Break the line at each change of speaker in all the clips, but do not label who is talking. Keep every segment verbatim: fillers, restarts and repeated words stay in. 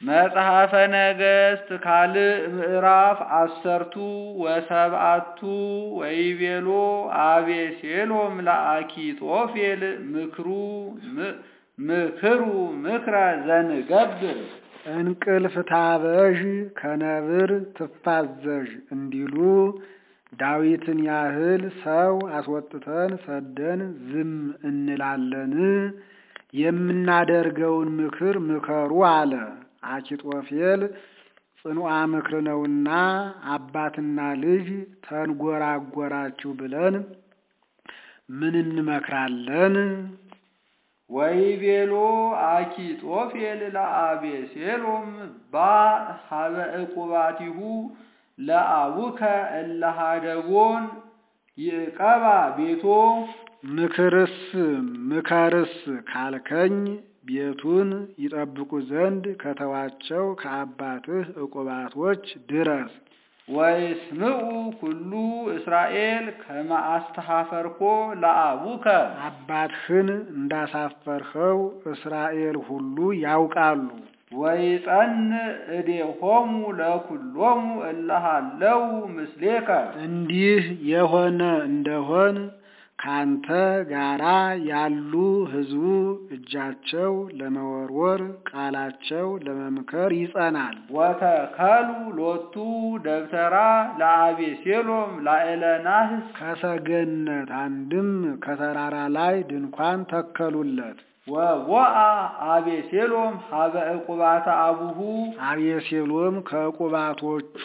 መጽሐፈ ነገሥት ካልዕ ምዕራፍ አሰርቱ ወሰብአቱ ወይቤሎ አቤሴሎም ለአኪጦፌል ምክሩ ምክሩ ምክረ ዘንገብር
እንቅልፍ ታበዥ ከነብር ትፋዘዥ እንዲሉ ዳዊትን ያህል ሰው አስወጥተን ሰደን ዝም እንላለን? የምናደርገውን ምክር ምከሩ አለ። አኪጦፌል ጽኑዓ ምክር ነውና አባትና ልጅ ተንጎራጎራችሁ ብለን ምን እንመክራለን?
ወይቤሎ አኪጦፌል ለአቤሴሎም ባ ሀበ ዕቁባቲሁ ለአቡከ እለሃደጎን ይቀባ ቤቶ
ምክርስ ምከርስ ካልከኝ ቤቱን ይጠብቁ ዘንድ ከተዋቸው ከአባትህ ዕቁባቶች ድረስ።
ወይስምዑ ኩሉ እስራኤል ከመ አስተሐፈርኮ ለአቡከ
አባትህን እንዳሳፈርኸው እስራኤል ሁሉ ያውቃሉ።
ወይጸንዕ እዴሆሙ ለኩሎሙ እለሃለው ምስሌከ
እንዲህ የሆነ እንደሆን ካንተ ጋራ ያሉ ሕዝቡ እጃቸው ለመወርወር ቃላቸው ለመምከር ይጸናል።
ወተከሉ ሎቱ ደብተራ ለአቤሴሎም ላዕለ ናህስ
ከሰገነት አንድም ከተራራ ላይ ድንኳን ተከሉለት።
ወወአ አቤሴሎም ሀበ ዕቁባተ አቡሁ
አቤሴሎም ከዕቁባቶቹ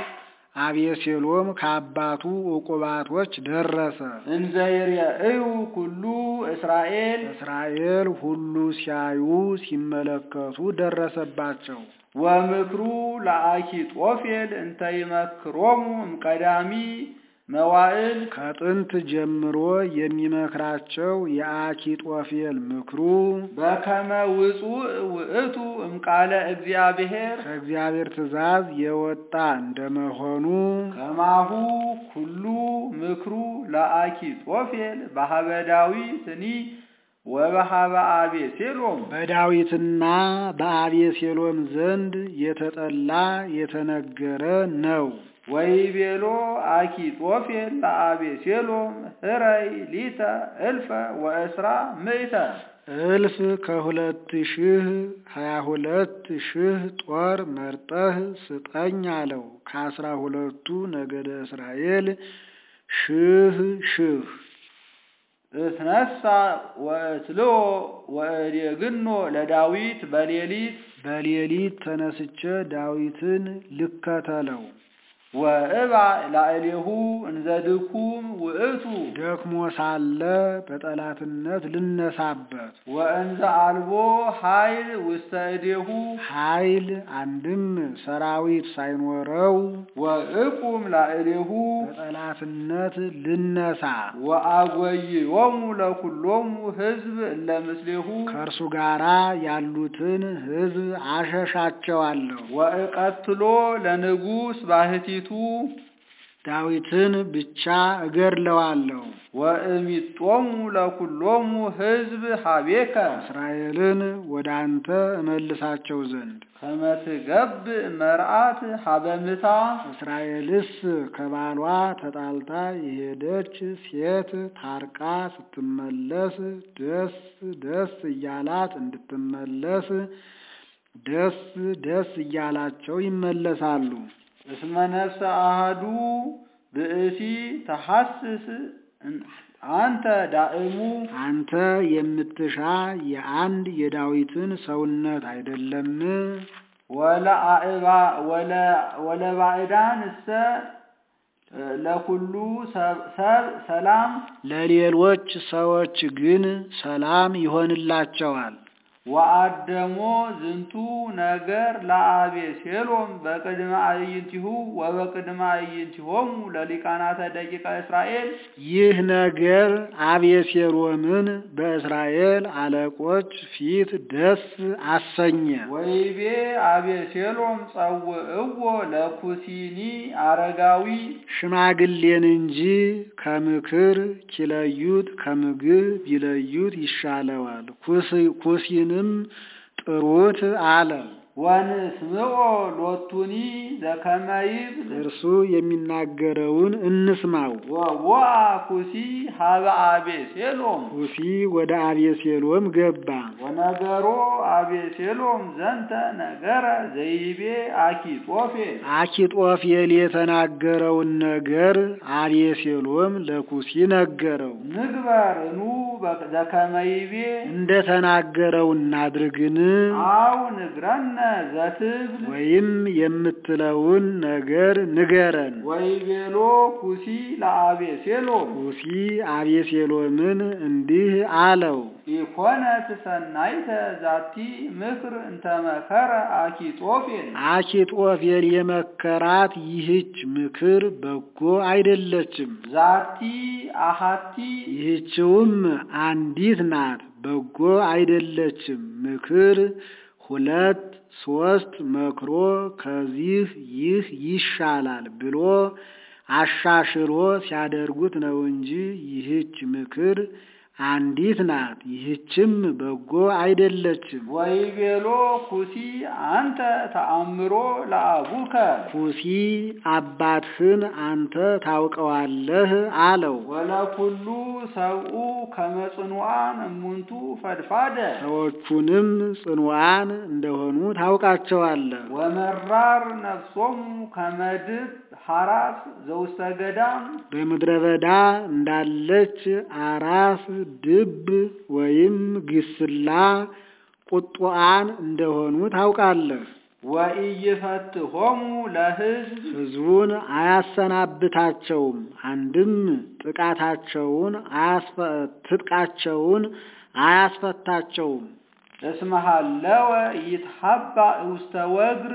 አቤሴሎም ከአባቱ ዕቁባቶች ደረሰ።
እንዘ ይርእዩ ኩሉ እስራኤል
እስራኤል ሁሉ ሲያዩ ሲመለከቱ ደረሰባቸው።
ወምክሩ ለአኪጦፌል እንተ ይመክሮሙ እምቀዳሚ መዋዕል
ከጥንት ጀምሮ የሚመክራቸው የአኪጦፌል ምክሩ
በከመ ውጹእ ውእቱ እምቃለ እግዚአብሔር
ከእግዚአብሔር ትእዛዝ የወጣ እንደመሆኑ
ከማሁ ኩሉ ምክሩ ለአኪጦፌል በሀበ ዳዊትኒ ወበሀበ አቤሴሎም
በዳዊትና በአቤሴሎም ዘንድ የተጠላ የተነገረ ነው።
ወይቤሎ አኪጦፌል ለአቤሴሎም ህረይ ሊተ እልፈ ወእስራ ምእተ
እልፍ ከሁለት ሺህ ሀያ ሁለት ሺህ ጦር መርጠህ ስጠኝ አለው። ከአስራ ሁለቱ ነገደ እስራኤል ሺህ ሺህ
እትነሳ ወእትልዎ ወእዴግኖ ለዳዊት በሌሊት
በሌሊት ተነስቼ ዳዊትን ልከተለው።
ወእባ ላዕሌሁ እንዘ ድኩም ውእቱ
ደክሞ ሳለ በጠላትነት ልነሳበት።
ወእንዘ አልቦ ኃይል ውስተ እዴሁ
ኃይል አንድም ሰራዊት ሳይኖረው
ወእቁም ላዕሌሁ
በጠላትነት ልነሳ።
ወአጐይዮሙ ለኩሎሙ ሕዝብ እለ ምስሌሁ
ከእርሱ ጋራ ያሉትን ሕዝብ አሸሻቸዋለሁ።
ወእቀትሎ ለንጉሥ ባሕቲቱ
ዳዊትን ብቻ እገድለዋለሁ።
ወእሚጦሙ ለኩሎሙ ሕዝብ ሀቤከ
እስራኤልን ወደ አንተ እመልሳቸው ዘንድ
ከመ ትገብእ መርዓት ሀበ ምታ
እስራኤልስ ከባሏ ተጣልታ የሄደች ሴት ታርቃ ስትመለስ ደስ ደስ እያላት እንድትመለስ ደስ ደስ እያላቸው ይመለሳሉ።
እስመ ነፍሰ አሐዱ ብእሲ ተሐስስ አንተ ዳእሙ
አንተ የምትሻ የአንድ የዳዊትን ሰውነት አይደለም?
ወለአእባ ወለ ወለባዕዳን እሰ ለኩሉ ሰብ ሰላም
ለሌሎች ሰዎች ግን ሰላም ይሆንላቸዋል።
ወአደሞ ዝንቱ ነገር ለአቤሴሎም በቅድመ አዕይንቲሁ ወበቅድመ አዕይንቲሆሙ ለሊቃናተ ደቂቀ እስራኤል
ይህ ነገር አቤሴሎምን በእስራኤል አለቆች ፊት ደስ አሰኘ።
ወይቤ አቤሴሎም ጸውዕዎ ለኩሲኒ አረጋዊ
ሽማግሌን እንጂ ከምክር ኪለዩት ከምግብ ቢለዩት ይሻለዋል። ኩሲን ጥሩት አለ።
ወንስምዖ ሎቱኒ ዘከመይብ
እርሱ የሚናገረውን እንስማው።
ወወአ ኩሲ ሀበ አቤሴሎም
ኩሲ ወደ አቤሴሎም ገባ።
ወነገሮ አቤሴሎም ዘንተ ነገረ ዘይቤ አኪጦፌል
አኪጦፌል የተናገረውን ነገር አቤሴሎም ለኩሲ ነገረው።
ንግበርኑ ዘከመይቤ
እንደተናገረው እናድርግን?
አው ንግረነ ዘትብል
ወይም የምትለውን ነገር ንገረን።
ወይቤሎ ኩሲ ለአቤሴሎም
ኩሲ አቤሴሎምን እንዲህ አለው።
ኢኮነት ሰናይተ ዛቲ ምክር እንተመከረ አኪጦፌል
አኪጦፌል የመከራት ይህች ምክር በጎ አይደለችም።
ዛቲ አሃቲ
ይህችውም አንዲት ናት፣ በጎ አይደለችም። ምክር ሁለት ሶስት መክሮ ከዚህ ይህ ይሻላል ብሎ አሻሽሎ ሲያደርጉት ነው እንጂ ይህች ምክር አንዲት ናት፣ ይህችም በጎ አይደለችም።
ወይቤሎ ኩሲ አንተ ተአምሮ ለአቡከ
ኩሲ አባትህን አንተ ታውቀዋለህ አለው።
ወለኩሉ ሰብኡ ከመጽኑዓን እሙንቱ ፈድፋደ
ሰዎቹንም ጽኑዓን እንደሆኑ ታውቃቸዋለህ።
ወመራር ነፍሶሙ ከመድብ ሐራስ ዘውስተ ገዳም
በምድረ በዳ እንዳለች አራስ ድብ ወይም ግስላ ቁጥዋን እንደሆኑ ታውቃለህ።
ወኢይፈትሆሙ ለሕዝብ
ሕዝቡን አያሰናብታቸውም። አንድም ጥቃታቸውን ትጥቃቸውን አያስፈታቸውም።
እስመ ሀለወ ይትሐባእ ውስተ ወግር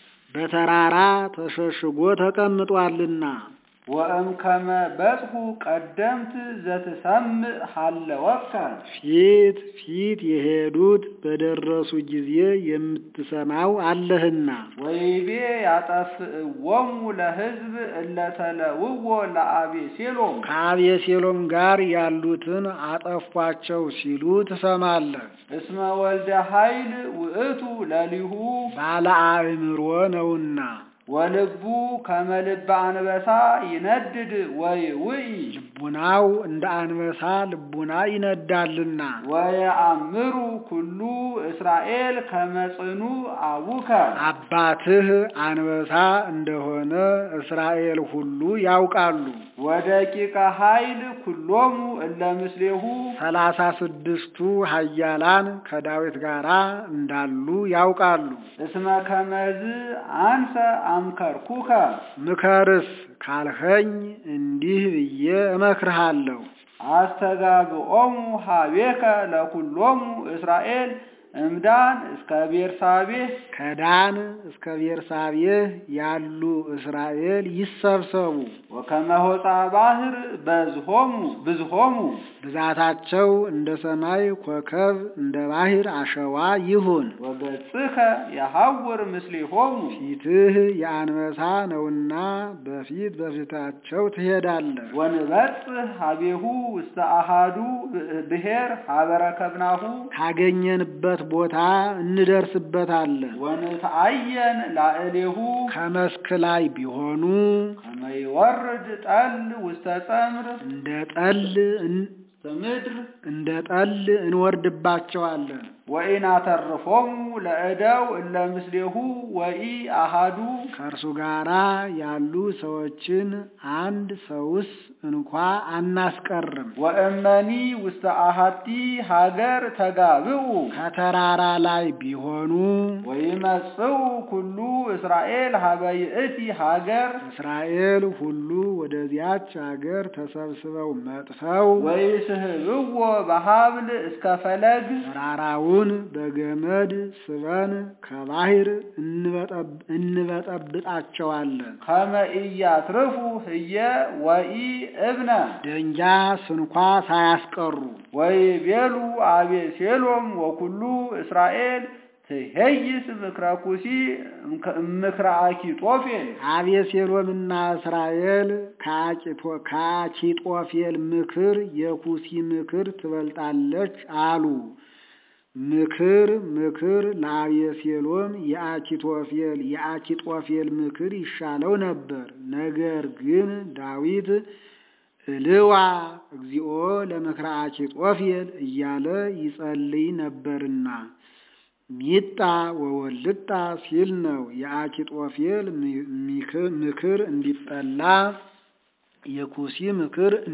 በተራራ ተሸሽጎ ተቀምጧልና።
ወእምከመ በጽሑ ቀደምት ዘትሰምዕ ሀለወከ
ፊት ፊት የሄዱት በደረሱ ጊዜ የምትሰማው አለህና።
ወይቤ ያጠፍእዎሙ ለሕዝብ እለተለውዎ ለአቤሴሎም
ከአቤሴሎም ጋር ያሉትን አጠፏቸው ሲሉ ትሰማለህ።
እስመ ወልደ ኃይል ውእቱ ለሊሁ
ባለ አእምሮ ነውና።
ወልቡ ከመልበ አንበሳ ይነድድ ወይውኢ
ልቡናው እንደ አንበሳ ልቡና ይነዳልና።
ወየአምሩ ኩሉ እስራኤል ከመጽኑ አቡከ
አባትህ አንበሳ እንደሆነ እስራኤል ሁሉ ያውቃሉ።
ወደቂቀ ኃይል ኩሎሙ እለ ምስሌሁ
ሰላሳ ስድስቱ ኃያላን ከዳዊት ጋራ እንዳሉ ያውቃሉ።
እስመ ከመዝ አንሰ አምከርኩከ
ምከርስ ካልኸኝ እንዲህ ብዬ እመክርሃለሁ።
አስተጋብኦሙ ሀቤከ ለኩሎሙ እስራኤል እምዳን እስከ ቤርሳቤህ
ከዳን እስከ ቤርሳቤህ ያሉ እስራኤል ይሰብሰቡ።
ወከመ ሆጻ ባህር በዝሆሙ ብዙሆሙ
ብዛታቸው እንደ ሰማይ ኮከብ እንደ ባህር አሸዋ ይሁን።
ወገጽከ የሐውር ምስሌሆሙ
ፊትህ የአንበሳ ነውና በፊት በፊታቸው ትሄዳለህ።
ወንበጽሕ ሀቤሁ ውስተ አሃዱ ብሔር ሀበረከብናሁ
ካገኘንበት ቦታ እንደርስበታለን።
ወንተአየን ላዕሌሁ
ከመስክ ላይ ቢሆኑ
ከመይወርድ ጠል ውስተ ጸምር
እንደ ጠል
ምድር
እንደ ጠል እንወርድባቸዋለን።
ወኢናተርፎሙ ለእደው እለ ምስሌሁ ወኢ አሃዱ
ከእርሱ ጋራ ያሉ ሰዎችን አንድ ሰውስ እንኳ አናስቀርም።
ወእመኒ ውስተ አሃቲ ሀገር ተጋብኡ
ከተራራ ላይ ቢሆኑ
ወይመጽኡ ኩሉ እስራኤል ሀበ ይእቲ ሀገር
እስራኤል ሁሉ ወደዚያች ሀገር ተሰብስበው መጥተው
ወይስህብዎ በሀብል እስከ ፈለግ
ተራራውን በገመድ ስበን ከባህር እንበጠብጣቸዋለን።
ከመ ኢያትርፉ ህየ ወኢ እብነ
ደንጃ ስንኳ ሳያስቀሩ።
ወይቤሉ አቤሴሎም ወኩሉ እስራኤል ትሄይስ ምክረ ኩሲ ምክረ አኪጦፌል
አቤሴሎምና እስራኤል ከአኪጦፌል ምክር የኩሲ ምክር ትበልጣለች አሉ። ምክር ምክር ለአቤሴሎም የአኪጦፌል የአኪጦፌል ምክር ይሻለው ነበር። ነገር ግን ዳዊት እልዋ እግዚኦ ለምክረ አኪጦፌል እያለ ይጸልይ ነበርና ሚጣ ወወልጣ ሲል ነው። የአኪጦፌል ምክር እንዲጠላ የኩሲ ምክር